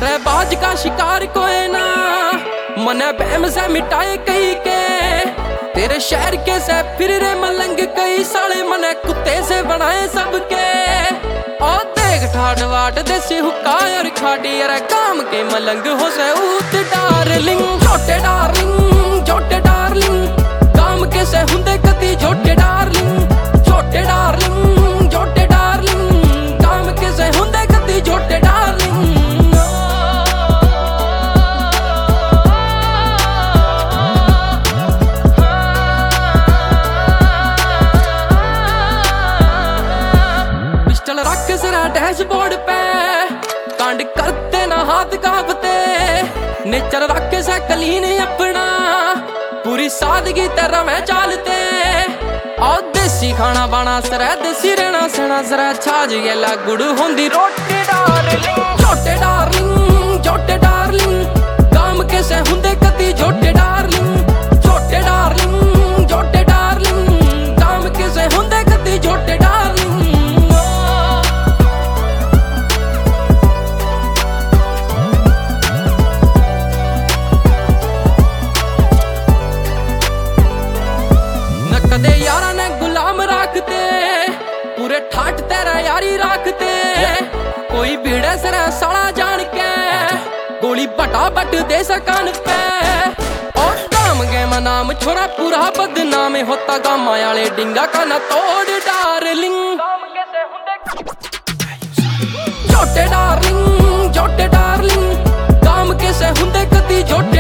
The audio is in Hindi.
बाज का शिकार कोई ना, मने बहम से मिटाए कई के। तेरे शहर के से फिर रे मलंग कई साले, मने कुत्ते से बनाए सबके। और देख ठाट वाट देसी हुक्का और खाटी, अरे काम के मलंग हो से ऊत डार्लिंग। छोटे डार्लिंग, छोटे डार्लिंग, काम के से हुंदे कती छोटे डार्लिंग। छोटे डार्लिंग, छोटे डार्लिंग, काम के से हुंदे कती छोटे डार्लिंग। पिस्टल रख सिरा डैशबोर्ड पे, कांड करते ना हाथ कांपते। नेचर रख से कलीन अपना, पूरी सादगी तरह में चालते। और देसी खाना बाना सरा, देसी रहना सना सरा। छाज गेला गुड़ होंदी रोटी डार्लिंग। छोटे डार्लिंग, छोटे डार्लिंग, काम के से हुंदे कती छोटे डार्लिंग। छोटे डार्लिंग, छोटे डार्लिंग, काम के से हुंदे कती छोटे डार्लिंग। कदे यारा ने गुलाम रखते, पूरे ठाट तेरा यारी रखते। कोई भीड़े सरा साला जान के, गोली बटा बट दे सकान पे। और काम के नाम छोरा पूरा बदनाम होता, गामा वाले डिंगा का न तोड़ डार्लिंग। छोटे डार्लिंग, छोटे डार्लिंग, काम के से हुंदे कती छोटे।